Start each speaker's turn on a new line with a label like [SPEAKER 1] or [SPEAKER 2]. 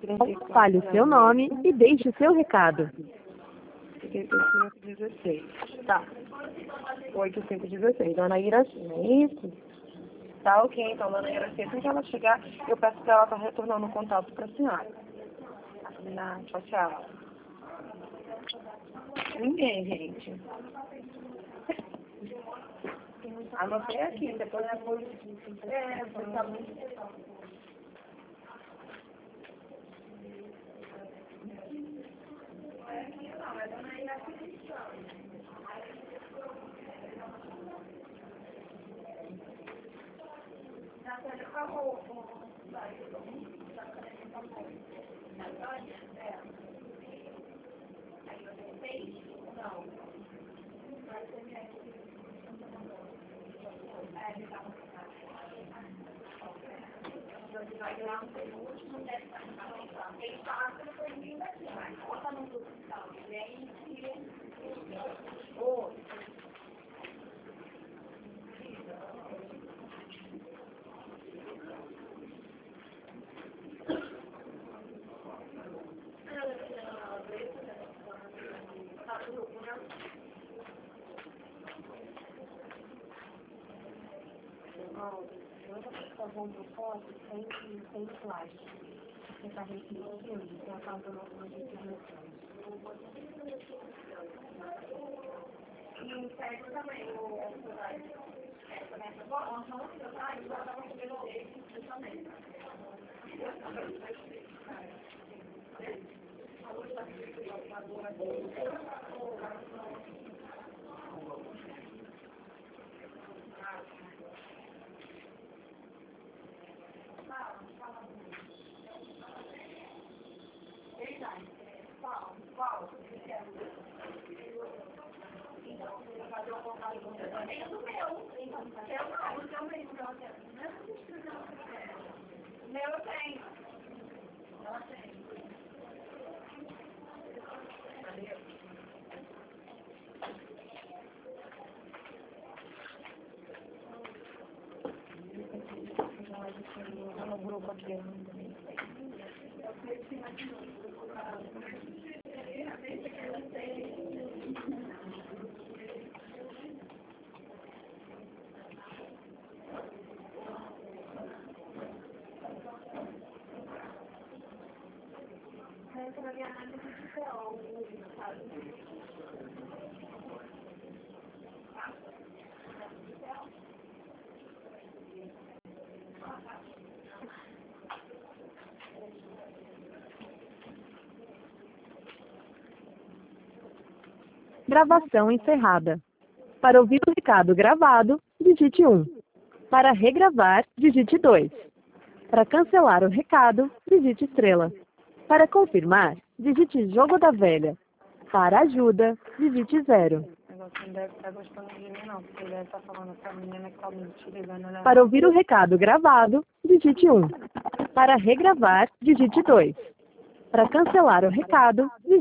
[SPEAKER 1] Fale o seu nome e deixe o seu recado.
[SPEAKER 2] 816. Tá. 816. Dona Iracema, é isso? Tá ok, então, dona Iracema, assim que ela chegar, eu peço para ela estar retornando o contato para a senhora. Tchau, tchau. Ninguém, gente. Anotei aqui, depois eu vou... você tá muito... Gravando foto sem plástico. Você está retirando, então a causa não pode ser e serve também o no grupo aqui.
[SPEAKER 1] Gravação encerrada. Para ouvir o recado gravado, digite 1. Para regravar, digite 2. Para cancelar o recado, digite estrela. Para confirmar, digite jogo da velha. Para ajuda, digite 0.
[SPEAKER 2] Não deve estar gostando de mim, não, porque ele deve estar falando pra menina que tá me utilizando.
[SPEAKER 1] Para ouvir o recado gravado, digite 1. Para regravar, digite 2. Para cancelar o recado, digite